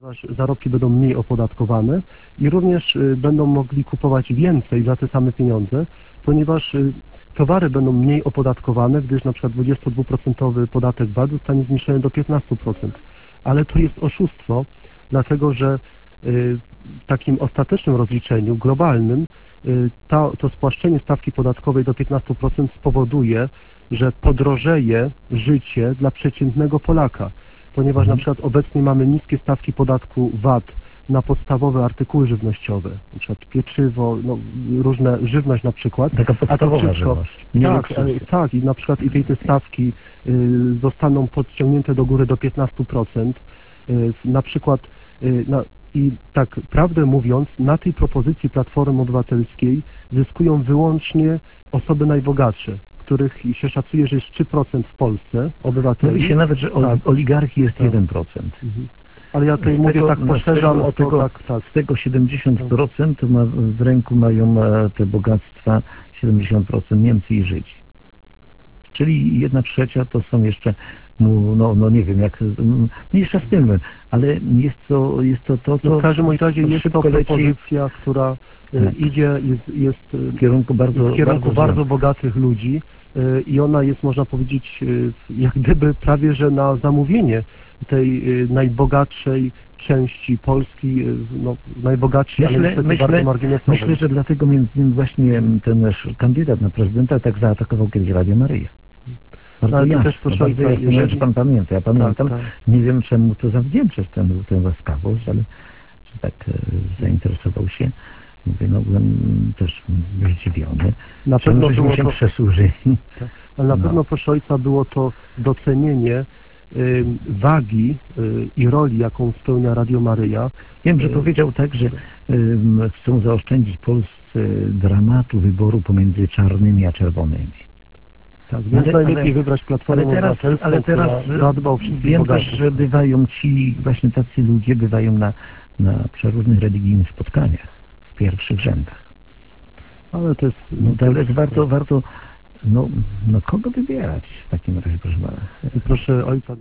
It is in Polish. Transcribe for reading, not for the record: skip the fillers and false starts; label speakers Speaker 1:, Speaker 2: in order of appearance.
Speaker 1: ponieważ zarobki będą mniej opodatkowane i również będą mogli kupować więcej za te same pieniądze, ponieważ towary będą mniej opodatkowane, gdyż na przykład 22% podatek VAT zostanie zmniejszony do 15%. Ale to jest oszustwo, dlatego że w takim ostatecznym rozliczeniu globalnym to spłaszczenie stawki podatkowej do 15% spowoduje, że podrożeje życie dla przeciętnego Polaka, ponieważ na przykład obecnie mamy niskie stawki podatku VAT na podstawowe artykuły żywnościowe, na przykład pieczywo, różne żywność na przykład.
Speaker 2: Taka podstawowa żywność.
Speaker 1: Tak, i na przykład te stawki zostaną podciągnięte do góry do 15%. Na przykład i tak prawdę mówiąc, na tej propozycji Platformy Obywatelskiej zyskują wyłącznie osoby najbogatsze, których się szacuje, że jest 3% w Polsce obywateli.
Speaker 2: Mówi się nawet, że oligarchii jest 1%.
Speaker 1: Ale ja tutaj mówię, tak poszerzam o to,
Speaker 2: z tego 70% w ręku mają te bogactwa, 70% Niemcy i Żydzi. Czyli 1/3 to są jeszcze, nie wiem jak, mniejsza z tym, ale jest to co...
Speaker 1: w każdym razie jest to propozycja, która idzie, jest w kierunku bardzo bogatych ludzi i ona jest, można powiedzieć, jak gdyby prawie, że na zamówienie tej najbogatszej części Polski, najbogatszej, ale niestety bardzo marginesowej.
Speaker 2: Myślę, że dlatego między innymi właśnie ten nasz kandydat na prezydenta tak zaatakował kiedyś Radio Maryję. Bardzo jasno, jeżeli pan pamięta. Ja pamiętam, nie wiem czemu to zawdzięczać tę łaskawość, ale że tak zainteresował się. Mówię, byłem też zdziwiony.
Speaker 1: Na pewno
Speaker 2: żeśmy się przesłużyli.
Speaker 1: Ale na pewno, proszę ojca, było to docenienie wagi i roli, jaką spełnia Radio Maryja.
Speaker 2: Wiem, że powiedział tak, że chcą zaoszczędzić Polsce dramatu wyboru pomiędzy czarnymi a czerwonymi.
Speaker 1: Tak, więc najlepiej wybrać Platformę Obywatelską,
Speaker 2: ale teraz
Speaker 1: zadbał wszystkich
Speaker 2: wiem
Speaker 1: bogatych.
Speaker 2: też, że bywają właśnie tacy ludzie, bywają na przeróżnych religijnych spotkaniach w pierwszych rzędach.
Speaker 1: Ale to jest...
Speaker 2: ale warto kogo wybierać w takim razie, proszę pana?
Speaker 1: Proszę ojca...